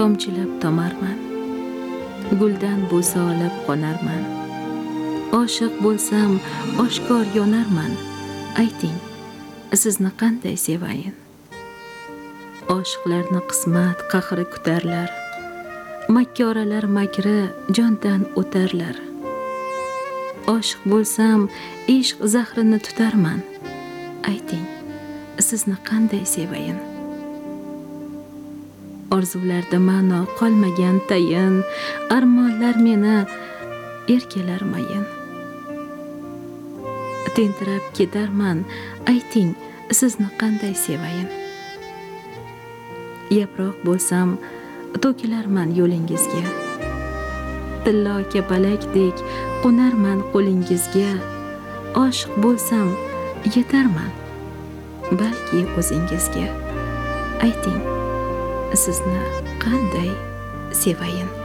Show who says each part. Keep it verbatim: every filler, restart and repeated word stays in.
Speaker 1: tomchilab tomarman, guldan bo'sa olib qonarman. Oshiq bo'lsam oshkor yonarman. Ayting, sizni qanday sevayin? Oshiqlarni qismat qahri kutarlar, makkoralar makri jondan o'tarlar. Oshiq bo'lsam ishq zahrini tutarman. Ayting, sizni qanday sevayin? Orzularda ma'no qolmagan tayin, armonlar meni erkalar mayin. Tentirab ketarman, ayting, sizni qanday sevayin? Yaproq bo'lsam to'kilarman yo'lingizga, tillo kapalakdek qo'narman qo'lingizga. Oshiq bo'lsam yetarman, balki o'zingizga. Ayting, sizni qanday sevayin?